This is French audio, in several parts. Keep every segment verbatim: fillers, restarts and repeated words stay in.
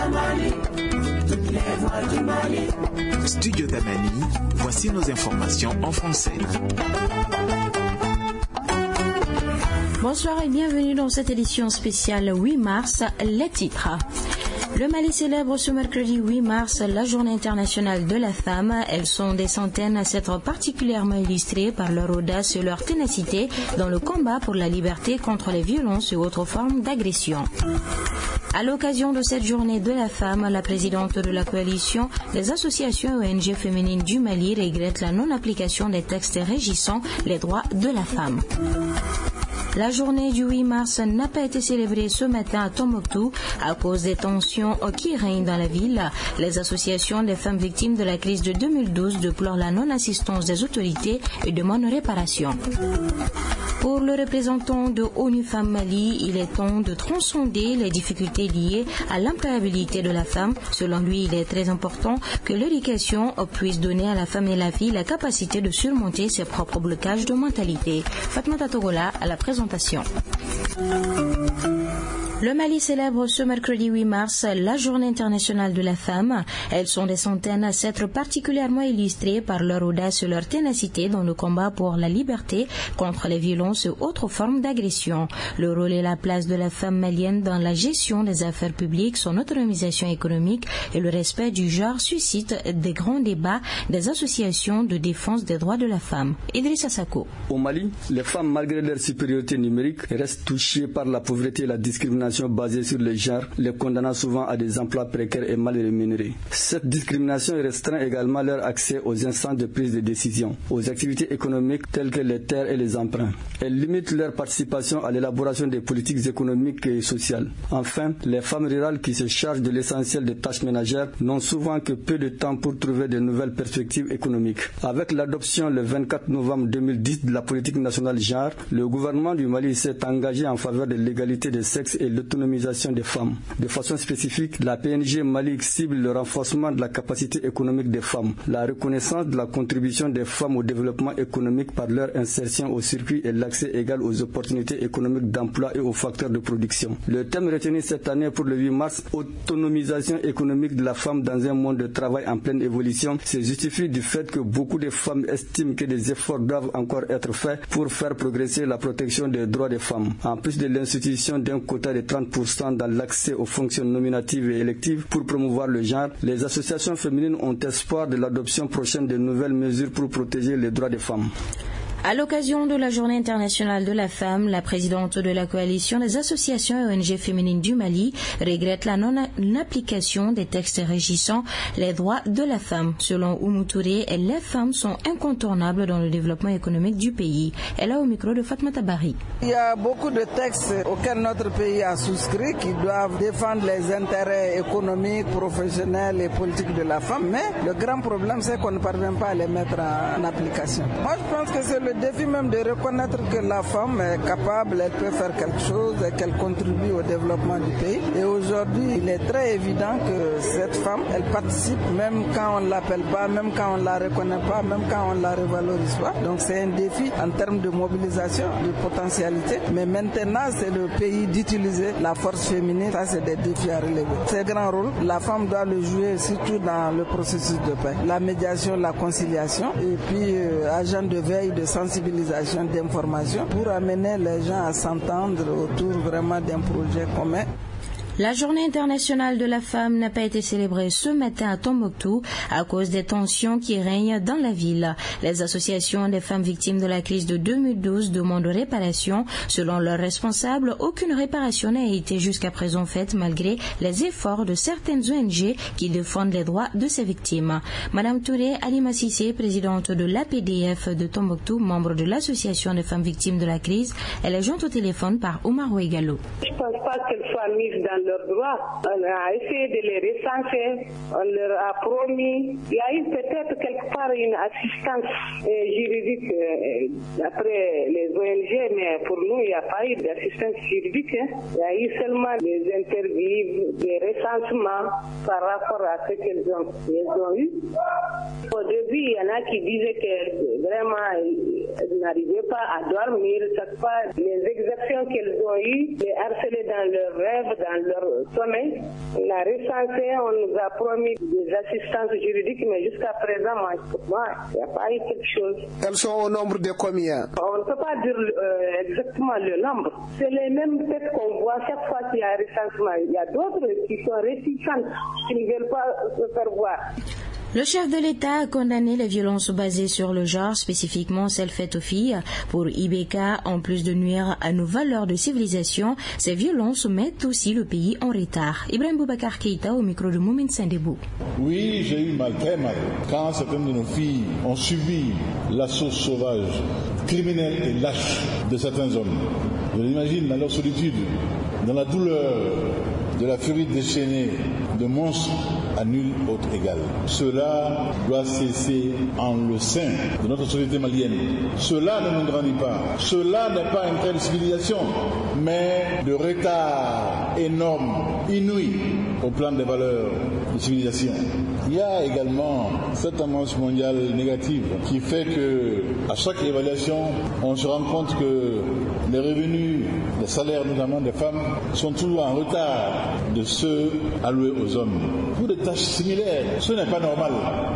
Mali, toutes les voix du Mali. Studio Damani, voici nos informations en français. Bonsoir et bienvenue dans cette édition spéciale huit mars, les titres. Le Mali célèbre ce mercredi huit mars la Journée internationale de la femme. Elles sont des centaines à s'être particulièrement illustrées par leur audace et leur ténacité dans le combat pour la liberté contre les violences et autres formes d'agression. À l'occasion de cette journée de la femme, la présidente de la coalition des associations O N G féminines du Mali regrette la non-application des textes régissant les droits de la femme. La journée du huit mars n'a pas été célébrée ce matin à Tombouctou à cause des tensions qui règnent dans la ville. Les associations des femmes victimes de la crise de deux mille douze déplorent la non-assistance des autorités et demandent réparation. Pour le représentant de ONU Femmes Mali, il est temps de transcender les difficultés liées à l'employabilité de la femme. Selon lui, il est très important que l'éducation puisse donner à la femme et la fille la capacité de surmonter ses propres blocages de mentalité. Fatmata Togola à la présentation. Le Mali célèbre ce mercredi huit mars la Journée internationale de la femme. Elles sont des centaines à s'être particulièrement illustrées par leur audace et leur ténacité dans le combat pour la liberté contre les violences et autres formes d'agression. Le rôle et la place de la femme malienne dans la gestion des affaires publiques, son autonomisation économique et le respect du genre suscitent des grands débats des associations de défense des droits de la femme. Idrissa Sako. Au Mali, les femmes, malgré leur supériorité numérique, restent touchées par la pauvreté et la discrimination basée sur le genre, les condamnant souvent à des emplois précaires et mal rémunérés. Cette discrimination restreint également leur accès aux instances de prise de décision, aux activités économiques telles que les terres et les emprunts. Elle limite leur participation à l'élaboration des politiques économiques et sociales. Enfin, les femmes rurales qui se chargent de l'essentiel des tâches ménagères n'ont souvent que peu de temps pour trouver de nouvelles perspectives économiques. Avec l'adoption le vingt-quatre novembre deux mille dix de la politique nationale genre, le gouvernement du Mali s'est engagé en faveur de l'égalité des sexes et l'autonomisation des femmes. De façon spécifique, la P N G Mali cible le renforcement de la capacité économique des femmes, la reconnaissance de la contribution des femmes au développement économique par leur insertion au circuit et l'accès égal aux opportunités économiques d'emploi et aux facteurs de production. Le thème retenu cette année pour le huit mars, autonomisation économique de la femme dans un monde de travail en pleine évolution, se justifie du fait que beaucoup de femmes estiment que des efforts doivent encore être faits pour faire progresser la protection des droits des femmes. En plus de l'institution d'un quota de trente pour cent dans l'accès aux fonctions nominatives et électives pour promouvoir le genre, les associations féminines ont espoir de l'adoption prochaine de nouvelles mesures pour protéger les droits des femmes. À l'occasion de la Journée internationale de la femme, la présidente de la coalition des associations O N G féminines du Mali regrette la non-application des textes régissant les droits de la femme. Selon Oumou Touré, les femmes sont incontournables dans le développement économique du pays. Elle est au micro de Fatmata Bari. Il y a beaucoup de textes auxquels notre pays a souscrit qui doivent défendre les intérêts économiques, professionnels et politiques de la femme, mais le grand problème c'est qu'on ne parvient pas à les mettre en application. Moi je pense que c'est le défi même de reconnaître que la femme est capable, elle peut faire quelque chose et qu'elle contribue au développement du pays. Et aujourd'hui, il est très évident que cette femme, elle participe même quand on ne l'appelle pas, même quand on ne la reconnaît pas, même quand on ne la revalorise pas. Donc c'est un défi en termes de mobilisation, de potentialité. Mais maintenant, c'est le pays d'utiliser la force féminine. Ça, c'est des défis à relever. C'est un grand rôle. La femme doit le jouer surtout dans le processus de paix. La médiation, la conciliation et puis euh, agent de veille, de sensibilisation, d'information pour amener les gens à s'entendre autour vraiment d'un projet commun. La Journée internationale de la femme n'a pas été célébrée ce matin à Tombouctou à cause des tensions qui règnent dans la ville. Les associations des femmes victimes de la crise de deux mille douze demandent réparation. Selon leurs responsables, aucune réparation n'a été jusqu'à présent faite malgré les efforts de certaines O N G qui défendent les droits de ces victimes. Madame Touré Alima Sissé, présidente de l'A P D F de Tombouctou, membre de l'association des femmes victimes de la crise, elle est jointe au téléphone par Omar Ouegalo. Je ne pense pas qu'elles soient mises dans leurs droits. On a essayé de les recenser, on leur a promis. Il y a eu peut-être quelque part une assistance euh, juridique euh, d'après les O N G, mais pour nous, il n'y a pas eu d'assistance juridique. Hein. Il y a eu seulement des interviews, des recensements par rapport à ce qu'elles ont, elles ont eu. Au début, il y en a qui disaient que vraiment, elles n'arrivaient pas à dormir. Chaque fois, les exactions qu'elles ont eues, les harceler dans leurs rêves, dans leurs leur sommeil. On a recensé, on nous a promis des assistances juridiques, mais jusqu'à présent, moi, il n'y a pas eu quelque chose. Elles sont au nombre de combien? On ne peut pas dire euh, exactement le nombre. C'est les mêmes têtes qu'on voit chaque fois qu'il y a un recensement. Il y a d'autres qui sont réticentes, qui ne veulent pas se faire voir. Le chef de l'État a condamné les violences basées sur le genre, spécifiquement celles faites aux filles. Pour I B K, en plus de nuire à nos valeurs de civilisation, ces violences mettent aussi le pays en retard. Ibrahim Boubacar Keïta au micro de Moumin Sendebou. Oui, j'ai eu mal, très mal, quand certaines de nos filles ont subi l'assaut sauvage, criminel et lâche de certains hommes. Je l'imagine dans leur solitude, dans la douleur de la furie déchaînée de monstres à nul autre égal. Cela doit cesser en le sein de notre société malienne. Cela ne nous grandit pas. Cela n'est pas une telle civilisation, mais de retard énorme, inouï au plan des valeurs de civilisation. Il y a également cette tendance mondiale négative qui fait que, à chaque évaluation, on se rend compte que les revenus, les salaires notamment des femmes, sont toujours en retard de ceux alloués aux hommes. Pour des tâches similaires, ce n'est pas normal.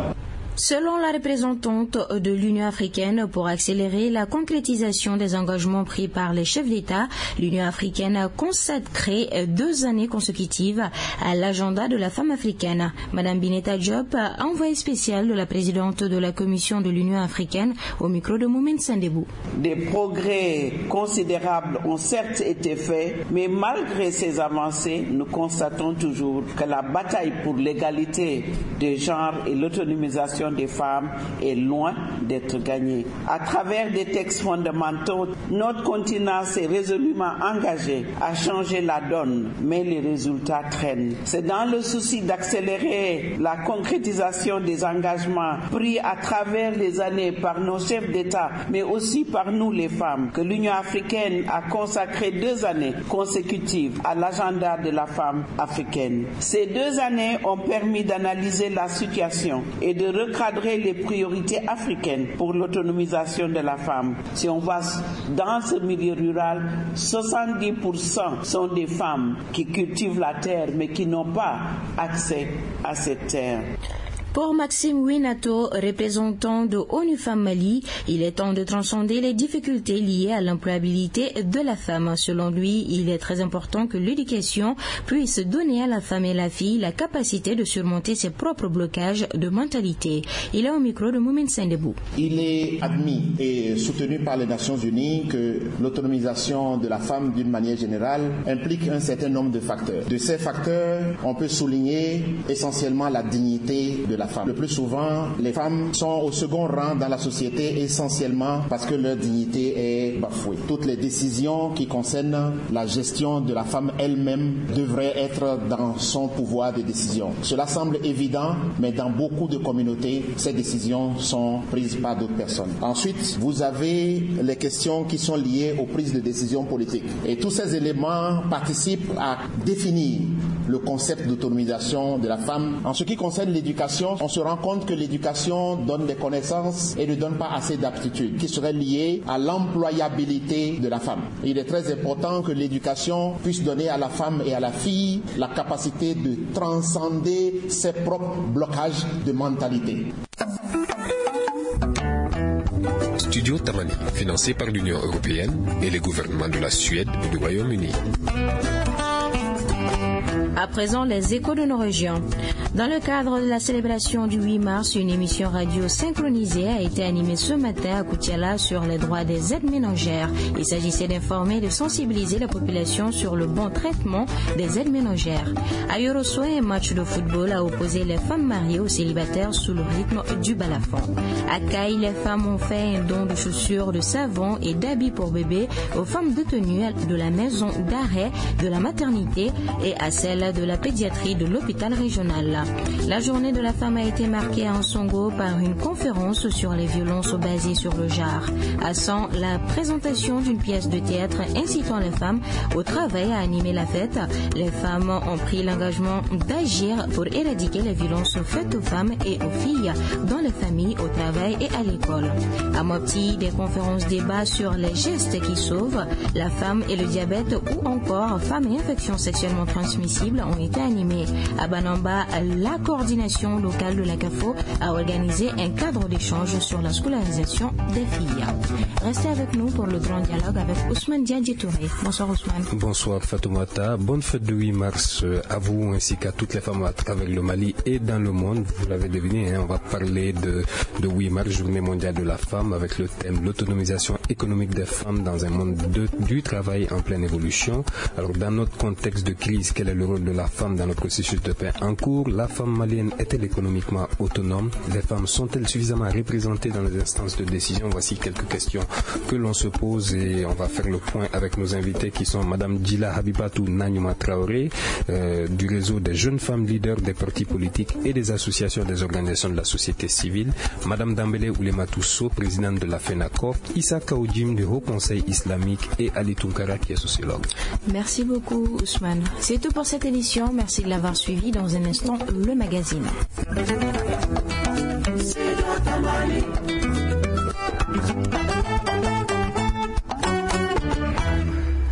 Selon la représentante de l'Union africaine, pour accélérer la concrétisation des engagements pris par les chefs d'État, l'Union africaine a consacré deux années consécutives à l'agenda de la femme africaine. Madame Bineta Diop, envoyée spéciale de la présidente de la Commission de l'Union africaine, au micro de Moumin Sendebou. Des progrès considérables ont certes été faits, mais malgré ces avancées, nous constatons toujours que la bataille pour l'égalité des genres et l'autonomisation des femmes est loin d'être gagnée. À travers des textes fondamentaux, notre continent s'est résolument engagé à changer la donne, mais les résultats traînent. C'est dans le souci d'accélérer la concrétisation des engagements pris à travers les années par nos chefs d'État, mais aussi par nous les femmes, que l'Union africaine a consacré deux années consécutives à l'agenda de la femme africaine. Ces deux années ont permis d'analyser la situation et de recadrer les priorités africaines pour l'autonomisation de la femme. Si on va dans ce milieu rural, soixante-dix pour cent sont des femmes qui cultivent la terre mais qui n'ont pas accès à cette terre. Pour Maxime Winato, représentant de ONU Femmes Mali, il est temps de transcender les difficultés liées à l'employabilité de la femme. Selon lui, il est très important que l'éducation puisse donner à la femme et la fille la capacité de surmonter ses propres blocages de mentalité. Il est au micro de Moumin Sendebou. Il est admis et soutenu par les Nations Unies que l'autonomisation de la femme d'une manière générale implique un certain nombre de facteurs. De ces facteurs, on peut souligner essentiellement la dignité de la femme. Le plus souvent, les femmes sont au second rang dans la société essentiellement parce que leur dignité est bafouée. Toutes les décisions qui concernent la gestion de la femme elle-même devraient être dans son pouvoir de décision. Cela semble évident, mais dans beaucoup de communautés, ces décisions sont prises par d'autres personnes. Ensuite, vous avez les questions qui sont liées aux prises de décisions politiques. Et tous ces éléments participent à définir le concept d'autonomisation de la femme. En ce qui concerne l'éducation, on se rend compte que l'éducation donne des connaissances et ne donne pas assez d'aptitudes qui seraient liées à l'employabilité de la femme. Il est très important que l'éducation puisse donner à la femme et à la fille la capacité de transcender ses propres blocages de mentalité. Studio Tamani, financé par l'Union européenne et les gouvernements de la Suède et du Royaume-Uni. À présent, les échos de nos régions. Dans le cadre de la célébration du huit mars, une émission radio synchronisée a été animée ce matin à Koutiala sur les droits des aides ménagères. Il s'agissait d'informer et de sensibiliser la population sur le bon traitement des aides ménagères. À Yorosso, un match de football a opposé les femmes mariées aux célibataires sous le rythme du balafon. À Caille, les femmes ont fait un don de chaussures, de savon et d'habits pour bébés aux femmes détenues de la maison d'arrêt de la maternité et à celles de la pédiatrie de l'hôpital régional. La journée de la femme a été marquée à Ansongo par une conférence sur les violences basées sur le genre. À San, la présentation d'une pièce de théâtre incitant les femmes au travail a animé la fête. Les femmes ont pris l'engagement d'agir pour éradiquer les violences faites aux femmes et aux filles dans les familles, au travail et à l'école. À Mopti, des conférences débats sur les gestes qui sauvent la femme et le diabète ou encore femmes et infections sexuellement transmissibles cibles ont été animées. À Banamba, la coordination locale de la C A F O a organisé un cadre d'échange sur la scolarisation des filles. Restez avec nous pour le grand dialogue avec Ousmane Diadji-Touré. Bonsoir Ousmane. Bonsoir Fatoumata. Bonne fête de huit mars à vous ainsi qu'à toutes les femmes à travers le Mali et dans le monde. Vous l'avez deviné, hein, on va parler de, de huit mars, journée mondiale de la femme, avec le thème l'autonomisation économique des femmes dans un monde de, du travail en pleine évolution. Alors dans notre contexte de crise, quel est le rôle de la femme dans le processus de paix en cours? La femme malienne est-elle économiquement autonome? Les femmes sont-elles suffisamment représentées dans les instances de décision? Voici quelques questions que l'on se pose et on va faire le point avec nos invités qui sont Madame Djila Habibatou Nanyuma Traoré euh, du réseau des jeunes femmes leaders des partis politiques et des associations des organisations de la société civile, Madame Dambele Oulematou Sow, présidente de la FENACOP, Issa Kaoudjim du Haut Conseil islamique et Ali Tunkara qui est sociologue. Merci beaucoup Ousmane. C'est tout pour cette édition. Merci de l'avoir suivi. Dans un instant, le magazine.